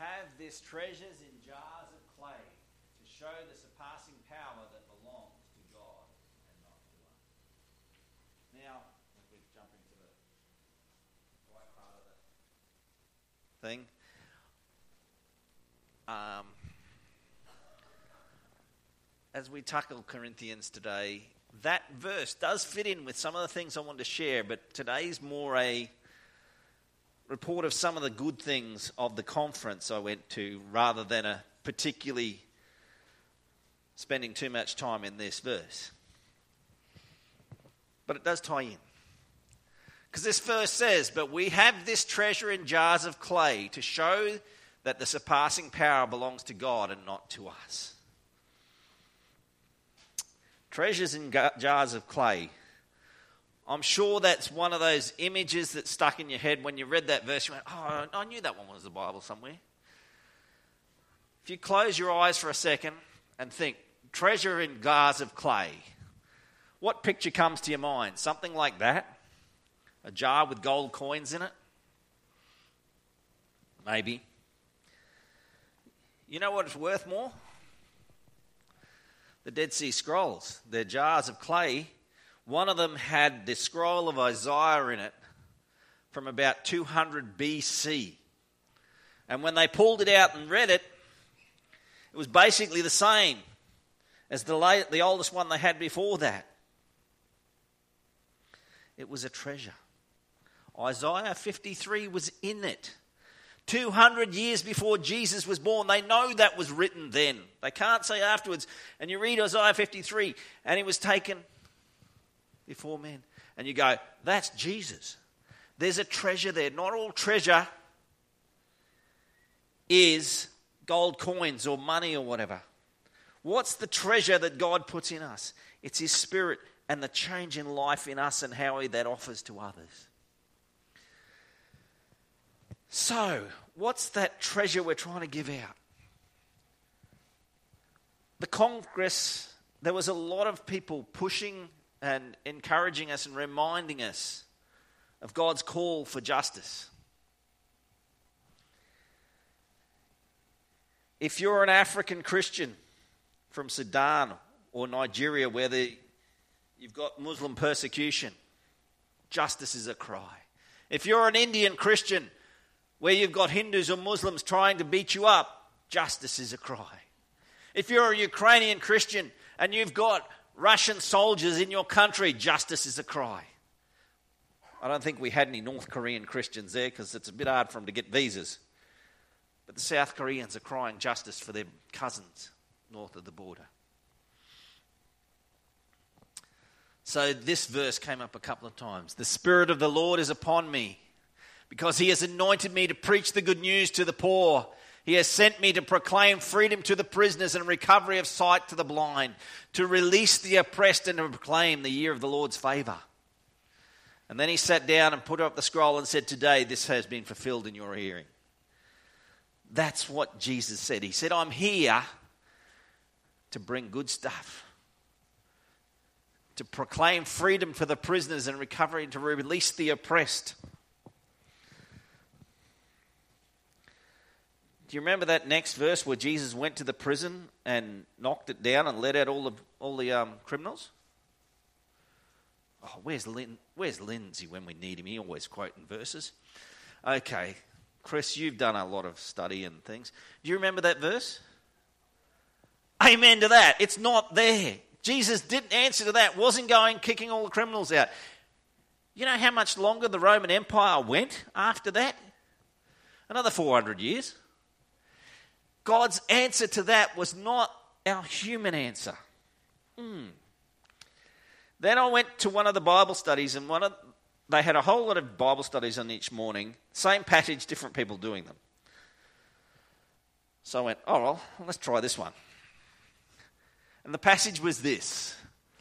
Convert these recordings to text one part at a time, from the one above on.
have this treasures in jars of clay to show the surpassing power that belongs to God and not to us. Now, if we jump into the right part of the thing. As we tackle Corinthians today, that verse does fit in with some of the things I want to share, but today's more a report of some of the good things of the conference I went to rather than a particularly spending too much time in this verse. But it does tie in. Because this verse says, but we have this treasure in jars of clay to show that the surpassing power belongs to God and not to us. Treasures in jars of clay. I'm sure that's one of those images that stuck in your head when you read that verse. You went, oh, I knew that one was the Bible somewhere. If you close your eyes for a second and think, treasure in jars of clay, what picture comes to your mind? Something like that? A jar with gold coins in it? Maybe. You know what's worth more? The Dead Sea Scrolls. They're jars of clay. One of them had the scroll of Isaiah in it from about 200 BC. And when they pulled it out and read it, it was basically the same as the oldest one they had before that. It was a treasure. Isaiah 53 was in it. 200 years before Jesus was born. They know that was written then. They can't say afterwards. And you read Isaiah 53, and he was taken before men. And you go, that's Jesus. There's a treasure there. Not all treasure is gold coins or money or whatever. What's the treasure that God puts in us? It's his Spirit and the change in life in us and how that offers to others. So, what's that treasure we're trying to give out? The Congress, there was a lot of people pushing and encouraging us and reminding us of God's call for justice. If you're an African Christian from Sudan or Nigeria where you've got Muslim persecution, justice is a cry. If you're an Indian Christian where you've got Hindus or Muslims trying to beat you up, justice is a cry. If you're a Ukrainian Christian and you've got Russian soldiers in your country, justice is a cry. I don't think we had any North Korean Christians there because it's a bit hard for them to get visas. But the South Koreans are crying justice for their cousins north of the border. So this verse came up a couple of times. The Spirit of the Lord is upon me, because he has anointed me to preach the good news to the poor. He has sent me to proclaim freedom to the prisoners and recovery of sight to the blind, to release the oppressed and to proclaim the year of the Lord's favour. And then he sat down and put up the scroll and said, today this has been fulfilled in your hearing. That's what Jesus said. He said, I'm here to bring good stuff, to proclaim freedom for the prisoners and recovery and to release the oppressed. Do you remember that next verse where Jesus went to the prison and knocked it down and let out all the criminals? Oh, where's Lindsay when we need him? He always quoting verses. Okay, Chris, you've done a lot of study and things. Do you remember that verse? Amen to that. It's not there. Jesus didn't answer to that. Wasn't going kicking all the criminals out. You know how much longer the Roman Empire went after that? Another 400 years. God's answer to that was not our human answer. Then I went to one of the Bible studies, and they had a whole lot of Bible studies on each morning. Same passage, different people doing them. So I went, oh, well, let's try this one. And the passage was this.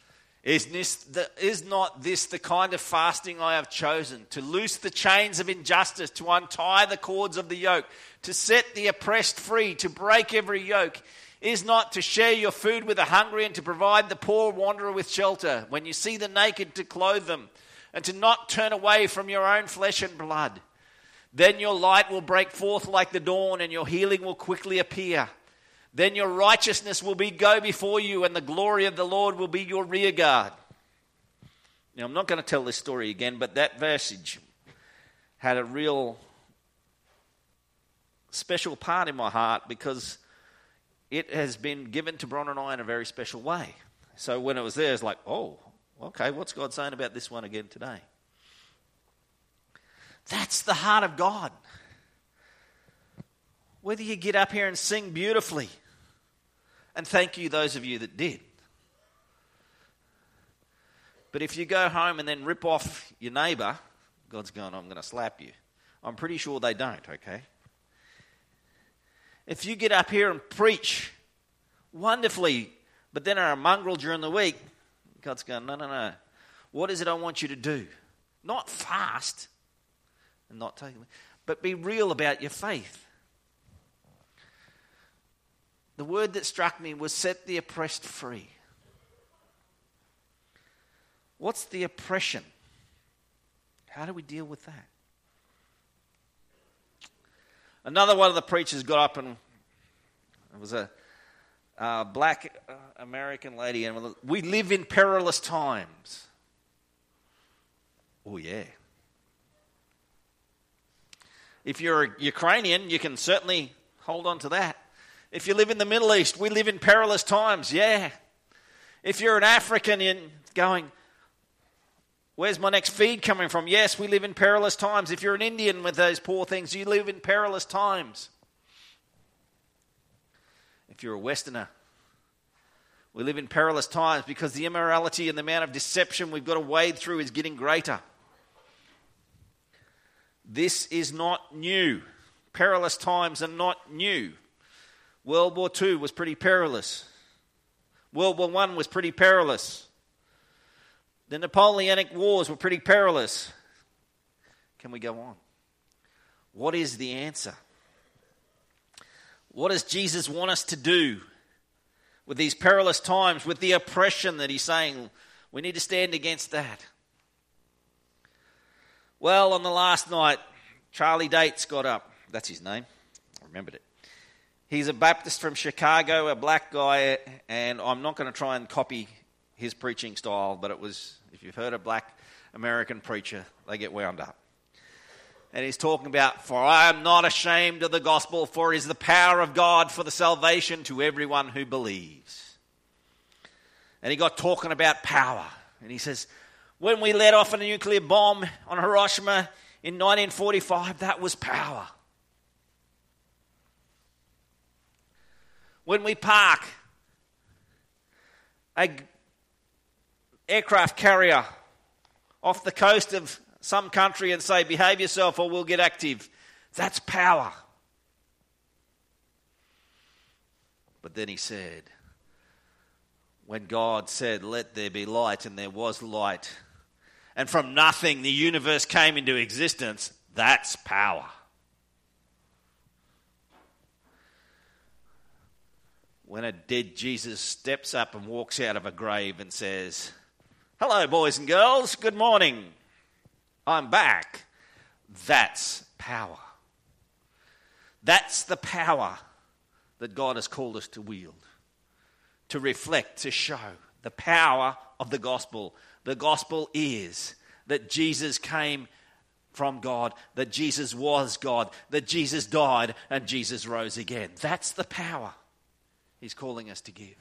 Is not this the kind of fasting I have chosen, to loose the chains of injustice, to untie the cords of the yoke, to set the oppressed free, to break every yoke? Is not to share your food with the hungry and to provide the poor wanderer with shelter, when you see the naked to clothe them, and to not turn away from your own flesh and blood? Then your light will break forth like the dawn, and your healing will quickly appear. Then your righteousness will go before you, and the glory of the Lord will be your rear guard. Now, I'm not going to tell this story again, but that verse had a real special part in my heart because it has been given to Bron and I in a very special way. So when it was there, it's like, oh, okay, what's God saying about this one again today? That's the heart of God. Whether you get up here and sing beautifully, and thank you those of you that did. But if you go home and then rip off your neighbour, God's going, I'm going to slap you. I'm pretty sure they don't, okay? If you get up here and preach wonderfully, but then are a mongrel during the week, God's going, no. What is it I want you to do? Not fast and not take, but be real about your faith. The word that struck me was set the oppressed free. What's the oppression? How do we deal with that? Another one of the preachers got up, and it was a black American lady, and we live in perilous times. Oh, yeah. If you're a Ukrainian, you can certainly hold on to that. If you live in the Middle East, we live in perilous times, yeah. If you're an African and going, where's my next feed coming from? Yes, we live in perilous times. If you're an Indian with those poor things, you live in perilous times. If you're a Westerner, we live in perilous times because the immorality and the amount of deception we've got to wade through is getting greater. This is not new. Perilous times are not new. World War II was pretty perilous. World War I was pretty perilous. The Napoleonic Wars were pretty perilous. Can we go on? What is the answer? What does Jesus want us to do with these perilous times, with the oppression that he's saying? We need to stand against that. Well, on the last night, Charlie Dates got up. That's his name. I remembered it. He's a Baptist from Chicago, a black guy, and I'm not going to try and copy his preaching style, but it was, if you've heard a black American preacher, they get wound up. And he's talking about, for I am not ashamed of the gospel, for it is the power of God for the salvation to everyone who believes. And he got talking about power. And he says, when we let off a nuclear bomb on Hiroshima in 1945, that was power. When we park an aircraft carrier off the coast of some country and say, behave yourself or we'll get active, that's power. But then he said, when God said, let there be light, and there was light, and from nothing the universe came into existence, that's power. When a dead Jesus steps up and walks out of a grave and says, hello, boys and girls, good morning, I'm back. That's power. That's the power that God has called us to wield, to reflect, to show the power of the gospel. The gospel is that Jesus came from God, that Jesus was God, that Jesus died and Jesus rose again. That's the power he's calling us to give.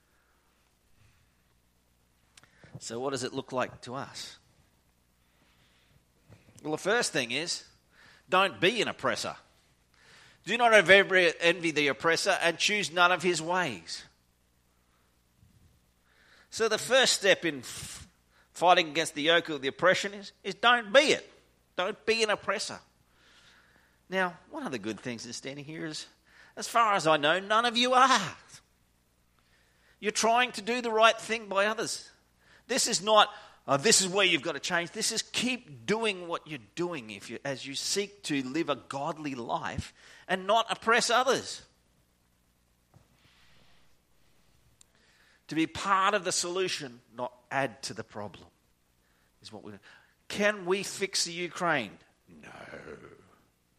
So what does it look like to us? Well, the first thing is, don't be an oppressor. Do not envy the oppressor and choose none of his ways. So the first step in fighting against the yoke of the oppression is don't be it. Don't be an oppressor. Now, one of the good things in standing here is, as far as I know, none of you are. You're trying to do the right thing by others. This is not, this is where you've got to change. This is keep doing what you're doing as you seek to live a godly life and not oppress others. To be part of the solution, not add to the problem, is what we. Can we fix the Ukraine? No.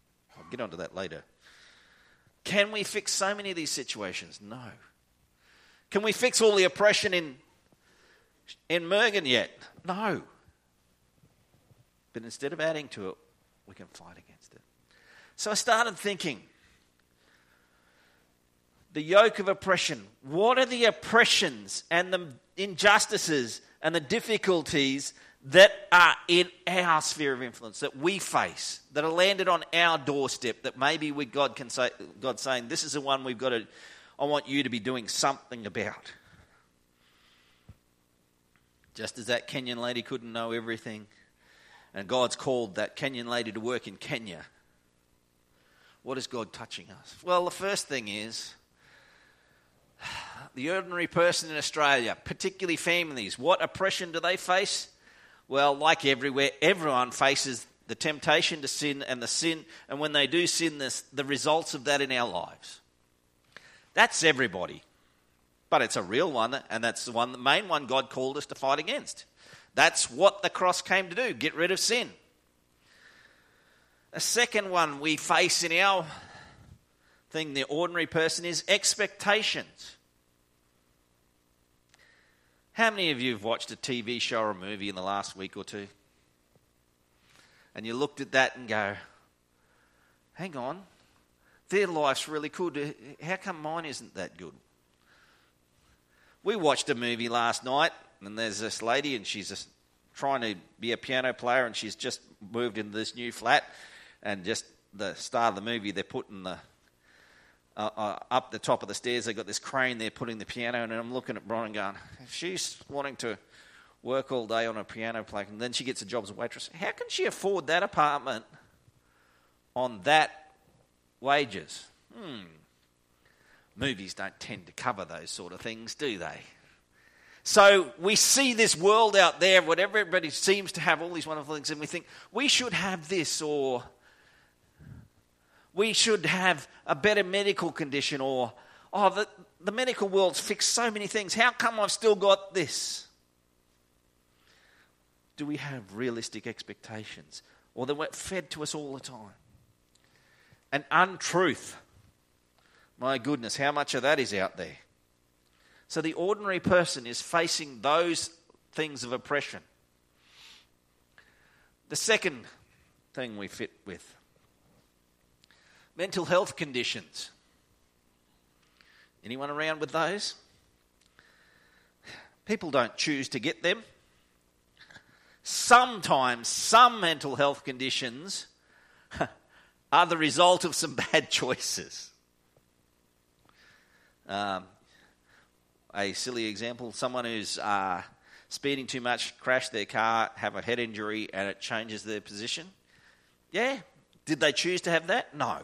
get onto that later. Can we fix so many of these situations? No. Can we fix all the oppression in Mergen yet? No. But instead of adding to it, we can fight against it. So I started thinking, the yoke of oppression. What are the oppressions and the injustices and the difficulties that are in our sphere of influence, that we face, that are landed on our doorstep, that maybe God's saying, this is the one I want you to be doing something about. Just as that Kenyan lady couldn't know everything, and God's called that Kenyan lady to work in Kenya. What is God touching us? Well, the first thing is, the ordinary person in Australia, particularly families, what oppression do they face? Well, like everywhere, everyone faces the temptation to sin, and when they do sin, the results of that in our lives. That's everybody. But it's a real one, and that's the main one God called us to fight against. That's what the cross came to do, get rid of sin. A second one we face in our thing, the ordinary person, is expectations. How many of you have watched a TV show or a movie in the last week or two? And you looked at that and go, hang on, their life's really good. How come mine isn't that good? We watched a movie last night, and there's this lady, and she's just trying to be a piano player, and she's just moved into this new flat, and just the start of the movie, they're putting the up the top of the stairs, they've got this crane there putting the piano in, and I'm looking at Brian going, if she's wanting to work all day on a piano player, and then she gets a job as a waitress, how can she afford that apartment on that wages? Movies don't tend to cover those sort of things, do they? So we see this world out there, where everybody seems to have all these wonderful things, and we think, we should have this, or we should have a better medical condition, or, the medical world's fixed so many things. How come I've still got this? Do we have realistic expectations? Or that we're fed to us all the time? And untruth. My goodness, how much of that is out there? So the ordinary person is facing those things of oppression. The second thing we fit with, mental health conditions. Anyone around with those? People don't choose to get them. Sometimes some mental health conditions are the result of some bad choices. A silly example, someone who's speeding too much, crash their car, have a head injury, and it changes their position. Yeah. Did they choose to have that? No.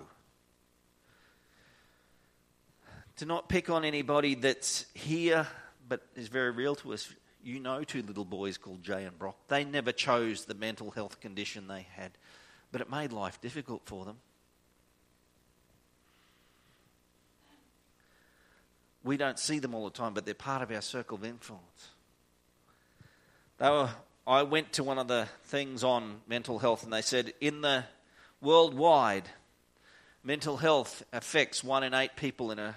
To not pick on anybody that's here but is very real to us, you know two little boys called Jay and Brock. They never chose the mental health condition they had, but it made life difficult for them. We don't see them all the time, but they're part of our circle of influence. I went to one of the things on mental health, and they said in the worldwide, mental health affects 1 in 8 people in a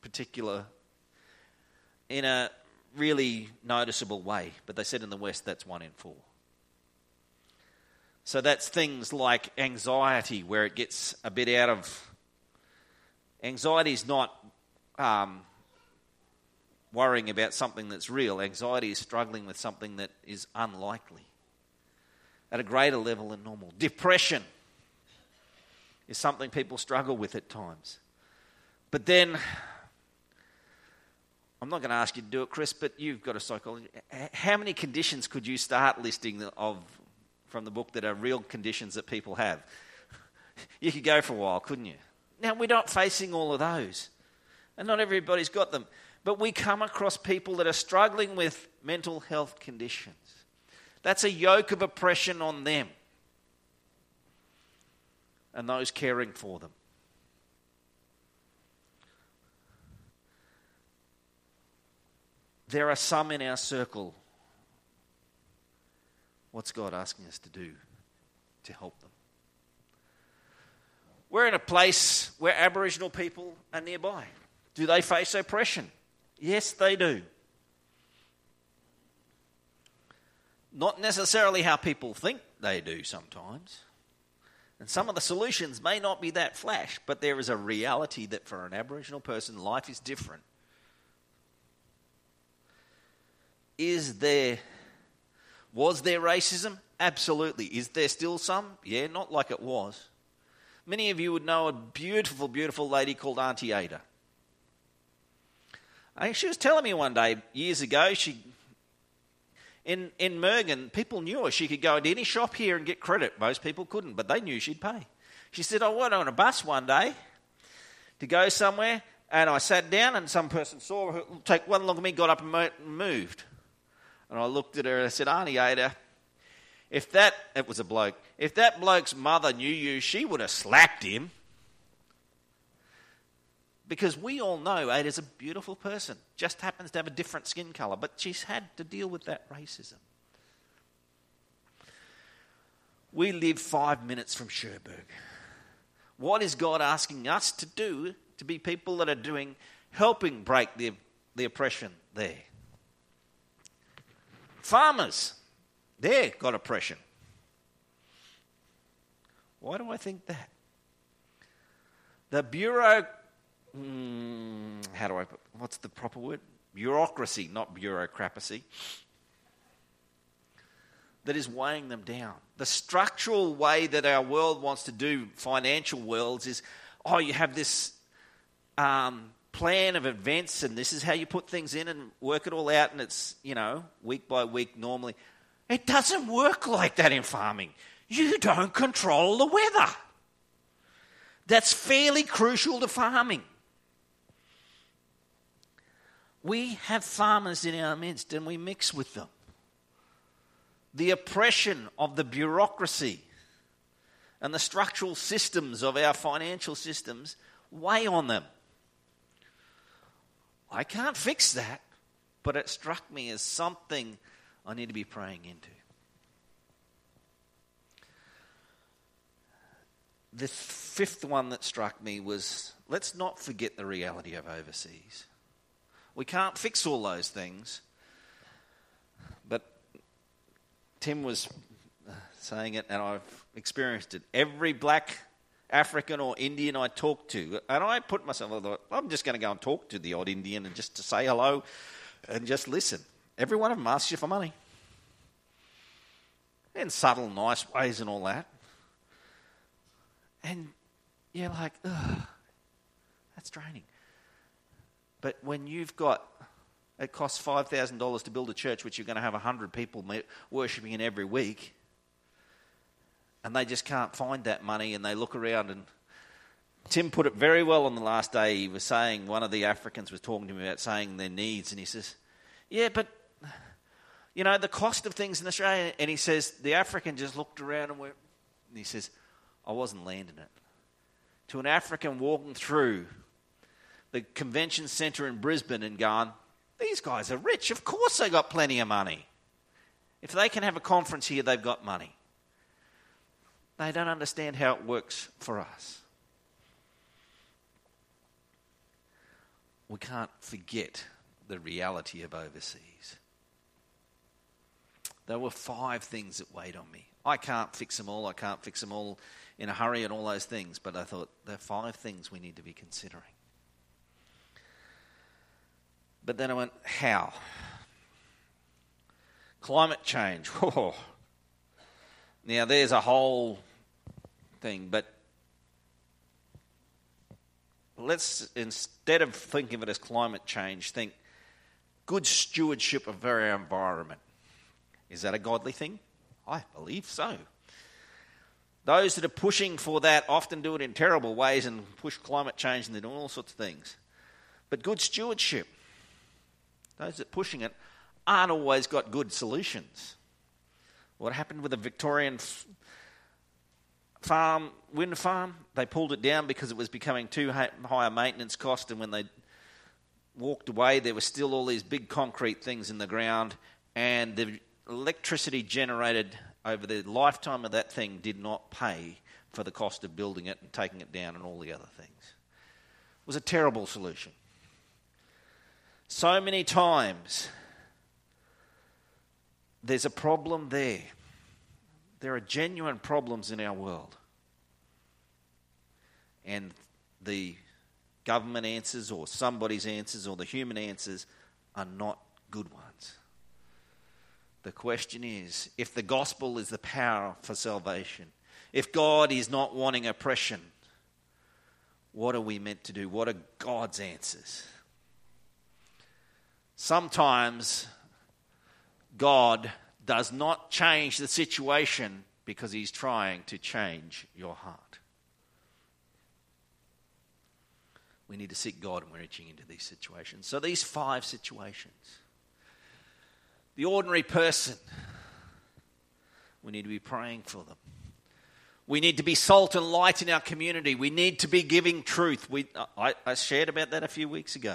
really noticeable way. But they said in the West, that's 1 in 4. So that's things like anxiety, where it gets a bit out of... Anxiety is not worrying about something that's real. Anxiety is struggling with something that is unlikely at a greater level than normal. Depression is something people struggle with at times. But then, I'm not going to ask you to do it, Chris, but you've got a psychology. How many conditions could you start listing from the book that are real conditions that people have? You could go for a while, couldn't you? Now, we're not facing all of those, and not everybody's got them. But we come across people that are struggling with mental health conditions. That's a yoke of oppression on them and those caring for them. There are some in our circle. What's God asking us to do to help them? We're in a place where Aboriginal people are nearby. Do they face oppression? Yes, they do. Not necessarily how people think they do sometimes. And some of the solutions may not be that flash, but there is a reality that for an Aboriginal person, life is different. Was there racism? Absolutely. Is there still some? Yeah, not like it was. Many of you would know a beautiful, beautiful lady called Auntie Ada. She was telling me one day, years ago, in Mergen, people knew her. She could go into any shop here and get credit. Most people couldn't, but they knew she'd pay. She said, I went on a bus one day to go somewhere, and I sat down, and some person saw her, take one look at me, got up and moved. And I looked at her and I said, Auntie Ada, it was a bloke, if that bloke's mother knew you, she would have slapped him. Because we all know Ada's a beautiful person, just happens to have a different skin colour, but she's had to deal with that racism. We live 5 minutes from Cherbourg. What is God asking us to do to be people that are helping break the oppression there? Farmers, they've got oppression. Why do I think that? The what's the proper word? Bureaucracy, not bureaucracy, that is weighing them down. The structural way that our world wants to do financial worlds is, you have this plan of events and this is how you put things in and work it all out, and it's, week by week normally. It doesn't work like that in farming. You don't control the weather. That's fairly crucial to farming. We have farmers in our midst and we mix with them. The oppression of the bureaucracy and the structural systems of our financial systems weigh on them. I can't fix that, but it struck me as something I need to be praying into. The fifth one that struck me was, let's not forget the reality of overseas. We can't fix all those things, but Tim was saying it, and I've experienced it. Every black African or Indian I talk to, and I put myself, I'm just going to go and talk to the odd Indian and just to say hello and just listen. Every one of them asks you for money. In subtle, nice ways and all that. And you're like, that's draining. But when you've got, it costs $5,000 to build a church which you're going to have 100 people worshipping in every week, and they just can't find that money, and they look around, and Tim put it very well on the last day. He was saying, one of the Africans was talking to him about saying their needs, and he says, yeah, but, the cost of things in Australia, and he says, the African just looked around and he says, I wasn't landing it. To an African walking through the convention centre in Brisbane and going, these guys are rich. Of course they got plenty of money. If they can have a conference here, they've got money. They don't understand how it works for us. We can't forget the reality of overseas. There were 5 things that weighed on me. I can't fix them all. I can't fix them all in a hurry and all those things. But I thought there are 5 things we need to be considering. But then I went, how? Climate change. Oh. Now there's a whole thing. But let's, instead of thinking of it as climate change, think good stewardship of our environment. Is that a godly thing? I believe so. Those that are pushing for that often do it in terrible ways and push climate change and they're doing all sorts of things. But good stewardship, those that are pushing it aren't always got good solutions. What happened with the Victorian wind farm? They pulled it down because it was becoming too high a maintenance cost, and when they walked away there were still all these big concrete things in the ground, and the electricity generated over the lifetime of that thing did not pay for the cost of building it and taking it down and all the other things. It was a terrible solution. So many times there's a problem there. There are genuine problems in our world. And the government answers or somebody's answers or the human answers are not good ones. The question is, if the gospel is the power for salvation, if God is not wanting oppression, what are we meant to do? What are God's answers? Sometimes God does not change the situation because he's trying to change your heart. We need to seek God when we're reaching into these situations. So these 5 situations. The ordinary person, we need to be praying for them. We need to be salt and light in our community. We need to be giving truth. I shared about that a few weeks ago.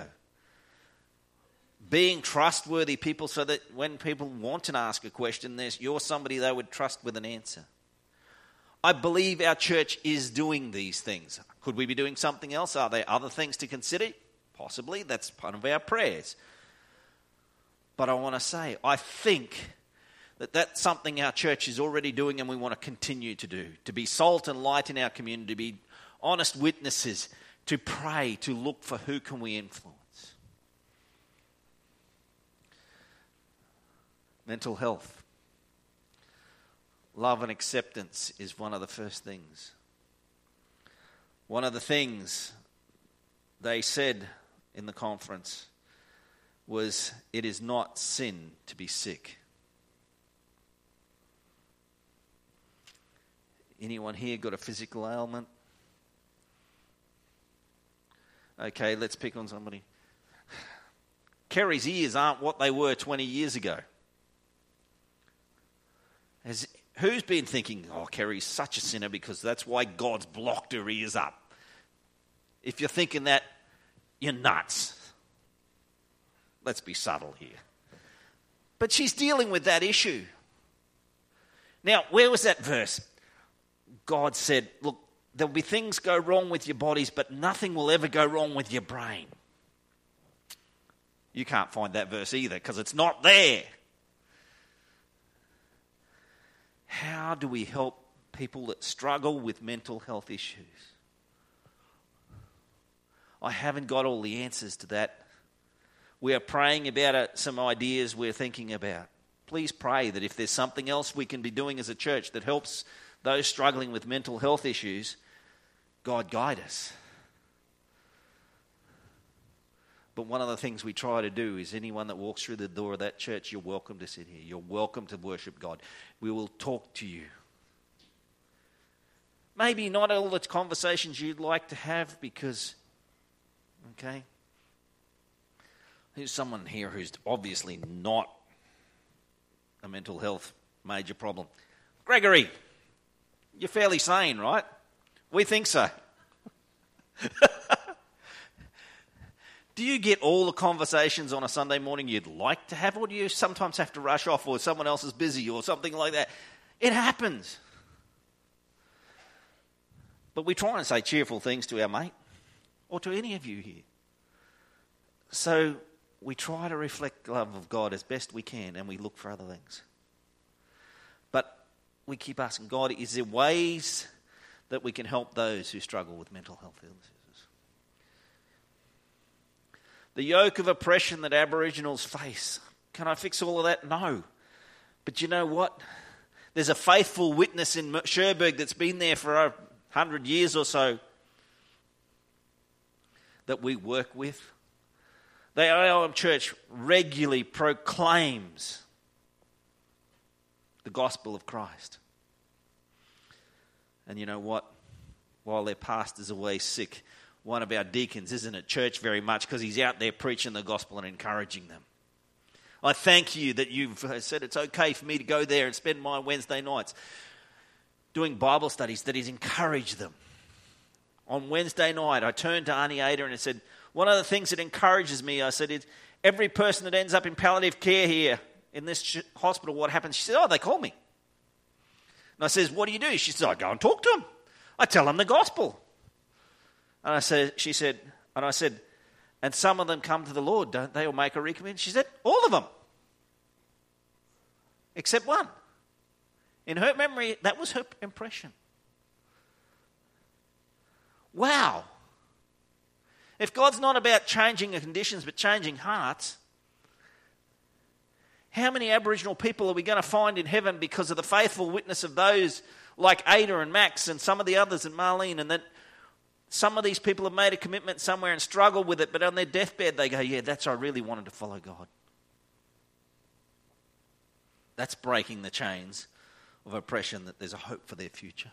Being trustworthy people so that when people want to ask a question, you're somebody they would trust with an answer. I believe our church is doing these things. Could we be doing something else? Are there other things to consider? Possibly. That's part of our prayers. But I want to say, I think that that's something our church is already doing and we want to continue to do. To be salt and light in our community, to be honest witnesses, to pray, to look for who can we influence. Mental health. Love and acceptance is one of the first things. One of the things they said in the conference was, it is not sin to be sick. Anyone here got a physical ailment? Okay, let's pick on somebody. Kerry's ears aren't what they were 20 years ago. Who's been thinking, oh, Kerry's such a sinner because that's why God's blocked her ears up? If you're thinking that, you're nuts. Let's be subtle here. But she's dealing with that issue. Now, where was that verse? God said, look, there'll be things go wrong with your bodies, but nothing will ever go wrong with your brain. You can't find that verse either because it's not there. How do we help people that struggle with mental health issues? I haven't got all the answers to that. We are praying about some ideas we're thinking about. Please pray that if there's something else we can be doing as a church that helps those struggling with mental health issues, God guide us. But one of the things we try to do is anyone that walks through the door of that church, you're welcome to sit here. You're welcome to worship God. We will talk to you. Maybe not all the conversations you'd like to have because, okay, there's someone here who's obviously not a mental health major problem. Gregory, you're fairly sane, right? We think so. Do you get all the conversations on a Sunday morning you'd like to have, or do you sometimes have to rush off, or someone else is busy, or something like that? It happens. But we try and say cheerful things to our mate, or to any of you here. So we try to reflect the love of God as best we can, and we look for other things. But we keep asking God, is there ways that we can help those who struggle with mental health illnesses? The yoke of oppression that Aboriginals face. Can I fix all of that? No. But you know what? There's a faithful witness in Cherbourg that's been there for 100 years or so that we work with. The AOM Church regularly proclaims the gospel of Christ. And you know what? While their pastor's away sick, one of our deacons isn't at church very much because he's out there preaching the gospel and encouraging them. I thank you that you've said it's okay for me to go there and spend my Wednesday nights doing Bible studies, that he's encouraged them. On Wednesday night, I turned to Auntie Ada and I said, one of the things that encourages me, I said, is every person that ends up in palliative care here in this hospital, what happens? She said, oh, they call me. And I says, what do you do? She says, I go and talk to them. I tell them the gospel. And I said, and some of them come to the Lord, don't they, or make a recommitment? She said, all of them. Except one. In her memory, that was her impression. Wow. If God's not about changing the conditions but changing hearts, how many Aboriginal people are we going to find in heaven because of the faithful witness of those like Ada and Max and some of the others and Marlene, and that some of these people have made a commitment somewhere and struggled with it, but on their deathbed they go, yeah, I really wanted to follow God. That's breaking the chains of oppression, that there's a hope for their future.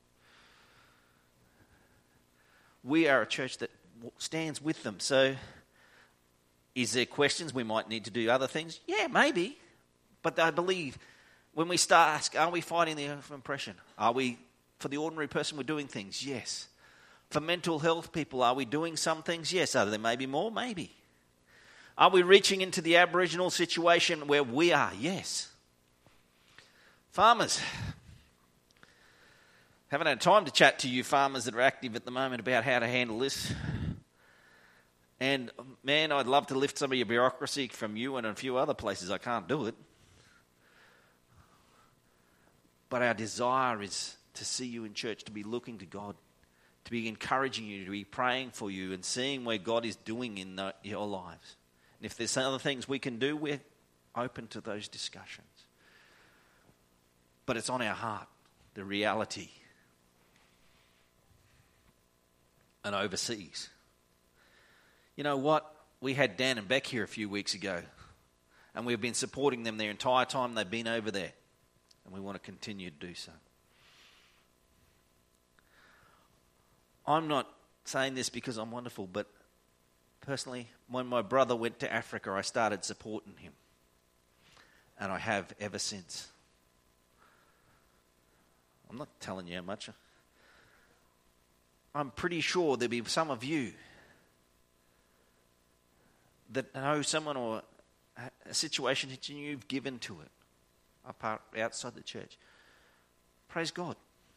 We are a church that stands with them. So is there questions? We might need to do other things. Yeah, maybe. But I believe when we start asking, are we fighting the oppression? Are we, for the ordinary person, we're doing things? Yes. For mental health people, are we doing some things? Yes. Are there maybe more? Maybe. Are we reaching into the Aboriginal situation where we are? Yes. Farmers. Haven't had time to chat to you farmers that are active at the moment about how to handle this. And, man, I'd love to lift some of your bureaucracy from you and a few other places. I can't do it. But our desire is to see you in church, to be looking to God, to be encouraging you, to be praying for you and seeing where God is doing in your lives. And if there's other things we can do, we're open to those discussions. But it's on our heart, the reality. And overseas. You know what? We had Dan and Beck here a few weeks ago, and we've been supporting them their entire time they've been over there, and we want to continue to do so. I'm not saying this because I'm wonderful, but personally, when my brother went to Africa, I started supporting him, and I have ever since. I'm not telling you how much. I'm pretty sure there'll be some of you that know someone or a situation that you've given to it outside the church. Praise God.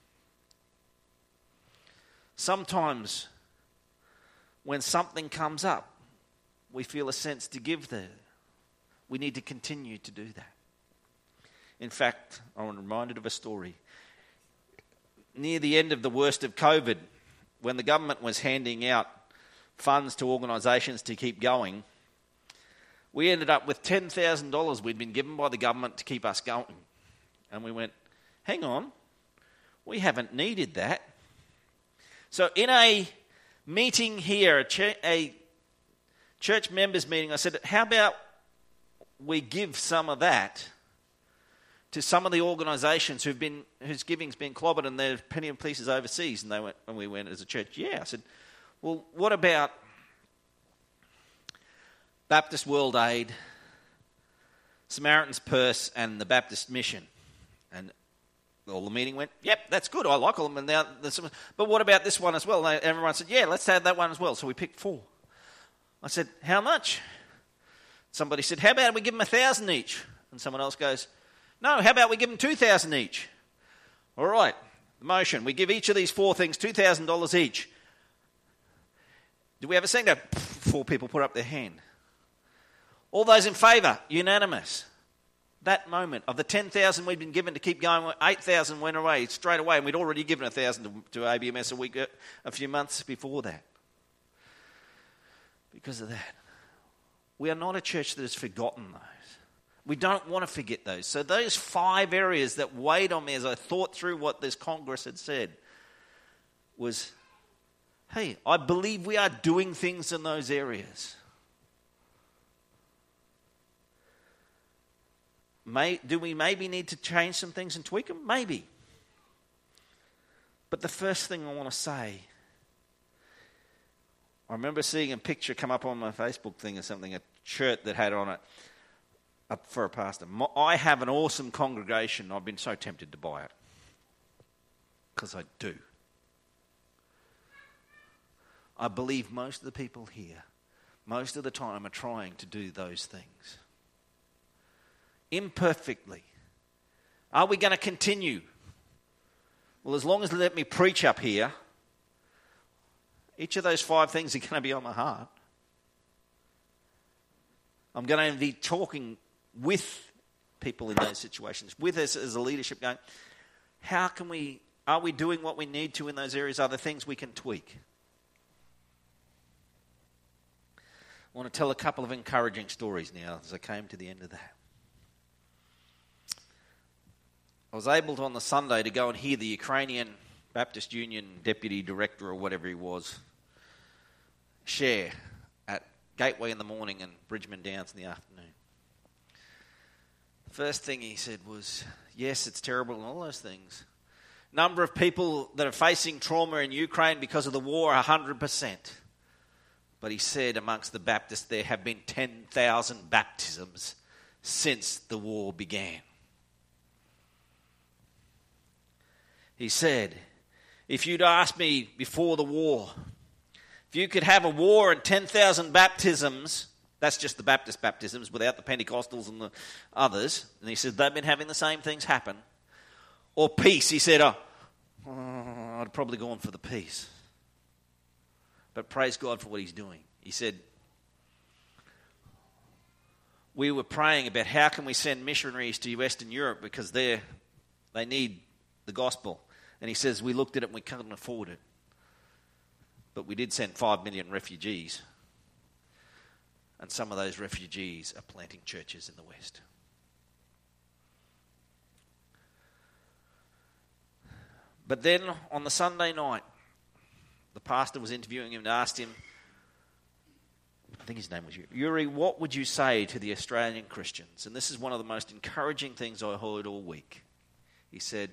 Sometimes when something comes up, we feel a sense to give there. We need to continue to do that. In fact, I'm reminded of a story. Near the end of the worst of COVID, when the government was handing out funds to organisations to keep going, we ended up with $10,000 we'd been given by the government to keep us going. And we went, hang on, we haven't needed that. So in a meeting here, a church members meeting, I said, how about we give some of that to some of the organisations whose giving's been clobbered and their penny and pieces overseas? And we went as a church, yeah. I said, well, what about Baptist World Aid, Samaritan's Purse, and the Baptist Mission? And all the meeting went, yep, that's good. I like all of them. But what about this one as well? And everyone said, yeah, let's have that one as well. So we picked 4. I said, how much? Somebody said, how about we give them 1,000 each? And someone else goes, no, how about we give them 2,000 each? All right, the motion. We give each of these 4 things $2,000 each. Do we have a second? 4 people put up their hand. All those in favour, unanimous. That moment of the 10,000 we'd been given to keep going, 8,000 went away straight away, and we'd already given 1,000 to ABMS a few months before that. Because of that. We are not a church that has forgotten those. We don't want to forget those. So those 5 areas that weighed on me as I thought through what this Congress had said was, hey, I believe we are doing things in those areas. Do we maybe need to change some things and tweak them? Maybe. But the first thing I want to say, I remember seeing a picture come up on my Facebook thing or something, a shirt that had on it, up for a pastor. I have an awesome congregation. I've been so tempted to buy it. Because I do. I believe most of the people here, most of the time, are trying to do those things. Imperfectly. Are we going to continue Well, as long as they let me preach up here, each of those 5 things are going to be on my heart. I'm going to be talking with people in those situations, with us as a leadership, going, are we doing what we need to in those areas? Are there things we can tweak? I want to tell a couple of encouraging stories now as I came to the end of that. I was able to, on the Sunday, to go and hear the Ukrainian Baptist Union Deputy Director or whatever he was share at Gateway in the morning and Bridgman Downs in the afternoon. The first thing he said was, yes, it's terrible and all those things. Number of people that are facing trauma in Ukraine because of the war, 100%. But he said amongst the Baptists there have been 10,000 baptisms since the war began. He said, if you'd asked me before the war, if you could have a war and 10,000 baptisms, that's just the Baptist baptisms without the Pentecostals and the others, and he said they've been having the same things happen, or peace, he said, I'd probably gone for the peace. But praise God for what he's doing. He said, we were praying about how can we send missionaries to Western Europe because they need the gospel. And he says, we looked at it and we couldn't afford it. But we did send 5 million refugees. And some of those refugees are planting churches in the West. But then on the Sunday night, the pastor was interviewing him and asked him, I think his name was Yuri, what would you say to the Australian Christians? And this is one of the most encouraging things I heard all week. He said,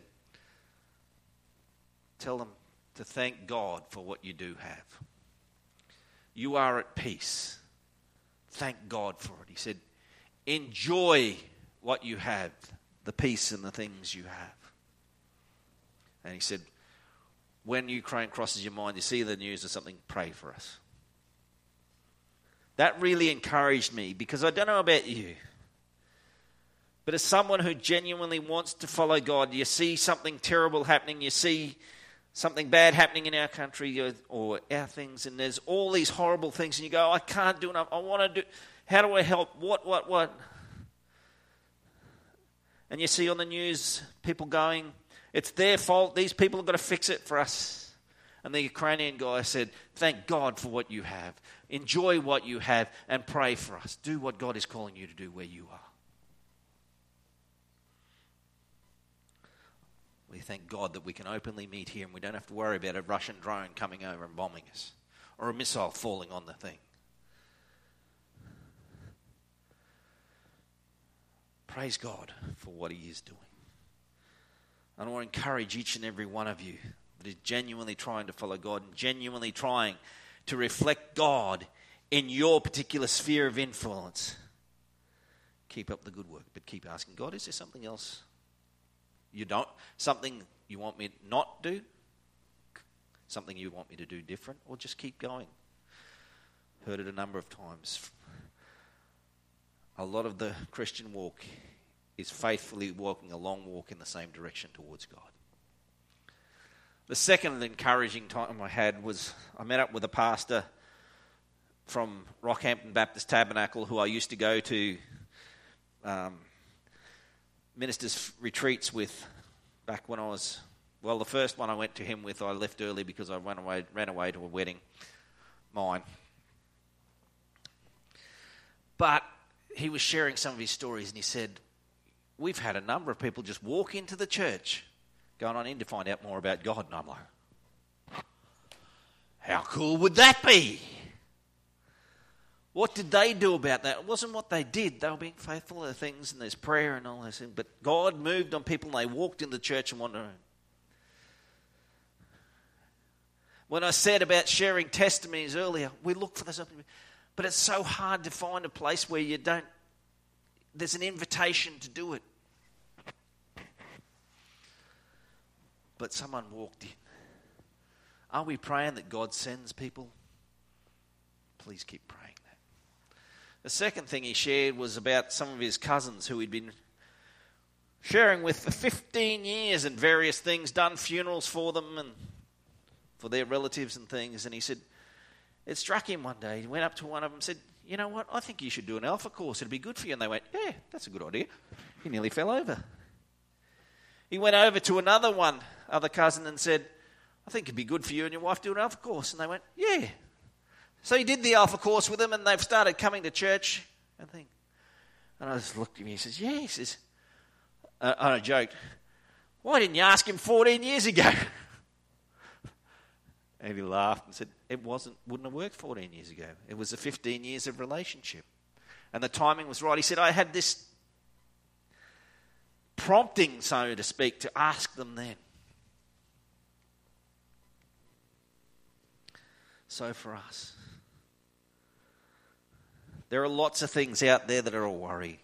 tell them to thank God for what you do have. You are at peace. Thank God for it. He said, enjoy what you have, the peace and the things you have. And he said, when Ukraine crosses your mind, you see the news or something, pray for us. That really encouraged me because I don't know about you, but as someone who genuinely wants to follow God, you see something terrible happening, you see something bad happening in our country or our things, and there's all these horrible things, and you go, I can't do enough, I want to do, how do I help, what? And you see on the news people going, it's their fault, these people have got to fix it for us. And the Ukrainian guy said, thank God for what you have. Enjoy what you have and pray for us. Do what God is calling you to do where you are. We thank God that we can openly meet here and we don't have to worry about a Russian drone coming over and bombing us or a missile falling on the thing. Praise God for what he is doing. And I want to encourage each and every one of you that is genuinely trying to follow God and genuinely trying to reflect God in your particular sphere of influence. Keep up the good work, but keep asking God, is there something else you don't, something you want me to not do? Something you want me to do different? Or just keep going? Heard it a number of times. A lot of the Christian walk is faithfully walking a long walk in the same direction towards God. The second encouraging time I had was I met up with a pastor from Rockhampton Baptist Tabernacle who I used to go to ministers' retreats with back when I was, well, the first one I went to him with, I left early because I ran away to a wedding, mine. But he was sharing some of his stories and he said, we've had a number of people just walk into the church going, I need to find out more about God. And I'm like, how cool would that be? What did they do about that? It wasn't what they did. They were being faithful to things and there's prayer and all those things. But God moved on people and they walked in the church and wanted to. When I said about sharing testimonies earlier, we look for those. But it's so hard to find a place where you don't, there's an invitation to do it. But someone walked in. Are we praying that God sends people? Please keep praying that. The second thing he shared was about some of his cousins who he'd been sharing with for 15 years and various things, done funerals for them and for their relatives and things. And he said, it struck him one day. He went up to one of them and said, you know what, I think you should do an Alpha course. It'd be good for you. And they went, yeah, that's a good idea. He nearly fell over. He went over to other cousin, and said, I think it'd be good for you and your wife to do an Alpha course. And they went, yeah. So he did the Alpha course with them, and they've started coming to church. And I just looked at him, he says, yeah. He says, I joked, why didn't you ask him 14 years ago? And he laughed and said, it wouldn't have worked 14 years ago. It was the 15 years of relationship. And the timing was right. He said, I had this prompting, so to speak, to ask them then. So for us, there are lots of things out there that are a worry.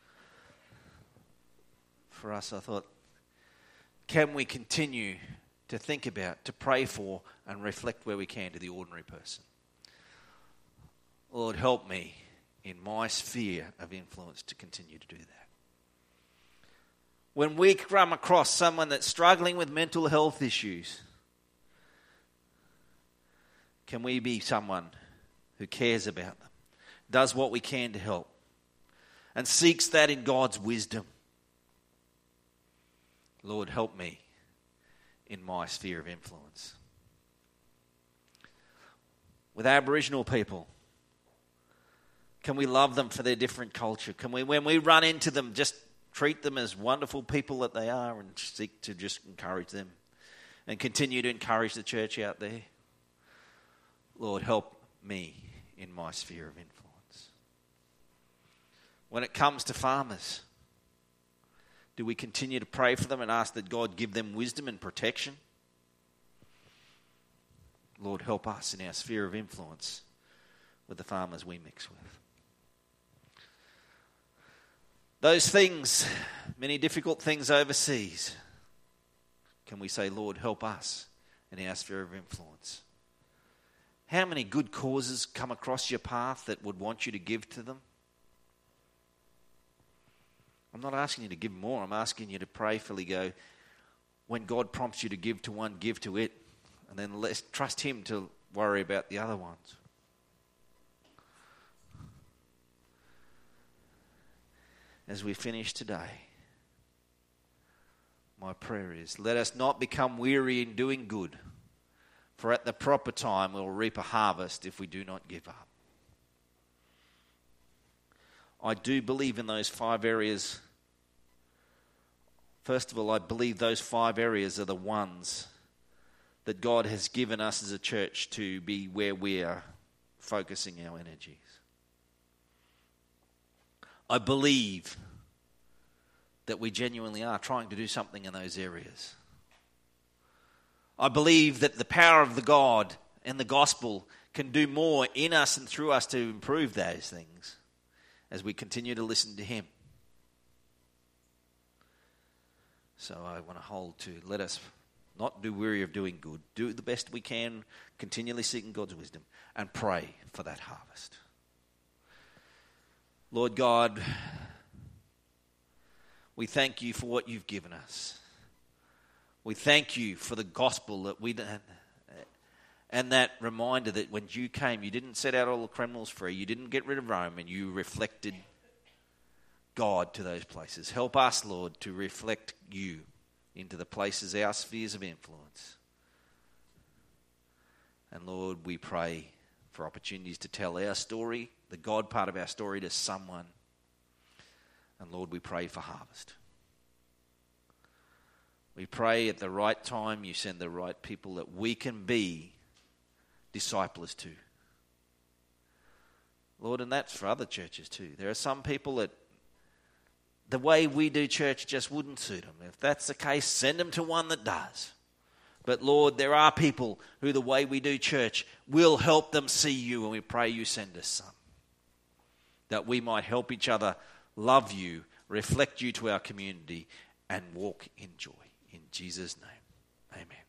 For us, I thought, can we continue to think about, to pray for, and reflect where we can to the ordinary person? Lord, help me in my sphere of influence to continue to do that. When we come across someone that's struggling with mental health issues, can we be someone who cares about them, does what we can to help, and seeks that in God's wisdom? Lord, help me in my sphere of influence. With Aboriginal people, can we love them for their different culture? Can we, when we run into them, just treat them as wonderful people that they are and seek to just encourage them and continue to encourage the church out there? Lord, help me in my sphere of influence. When it comes to farmers, do we continue to pray for them and ask that God give them wisdom and protection? Lord, help us in our sphere of influence with the farmers we mix with. Those things, many difficult things overseas, can we say, Lord, help us in our sphere of influence? How many good causes come across your path that would want you to give to them? I'm not asking you to give more. I'm asking you to prayerfully go, when God prompts you to give to one, give to it. And then let's trust him to worry about the other ones. As we finish today, my prayer is, let us not become weary in doing good, for at the proper time we'll reap a harvest if we do not give up. I do believe in those 5 areas. First of all, I believe those 5 areas are the ones that God has given us as a church to be where we are focusing our energies. I believe that we genuinely are trying to do something in those areas. I believe that the power of the God and the gospel can do more in us and through us to improve those things as we continue to listen to him. So I want to hold to, let us not be weary of doing good. Do the best we can, continually seeking God's wisdom, and pray for that harvest. Lord God, we thank you for what you've given us. We thank you for the gospel that we and that reminder that when you came, you didn't set out all the criminals free, you didn't get rid of Rome, and you reflected God to those places. Help us, Lord, to reflect you into the places, our spheres of influence. And Lord, we pray for opportunities to tell our story, the God part of our story, to someone. And Lord, we pray for harvest. We pray at the right time you send the right people that we can be disciples to. Lord, and that's for other churches too. There are some people that the way we do church just wouldn't suit them. If that's the case, send them to one that does. But Lord, there are people who the way we do church will help them see you, and we pray you send us some. That we might help each other love you, reflect you to our community, and walk in joy. In Jesus' name, amen.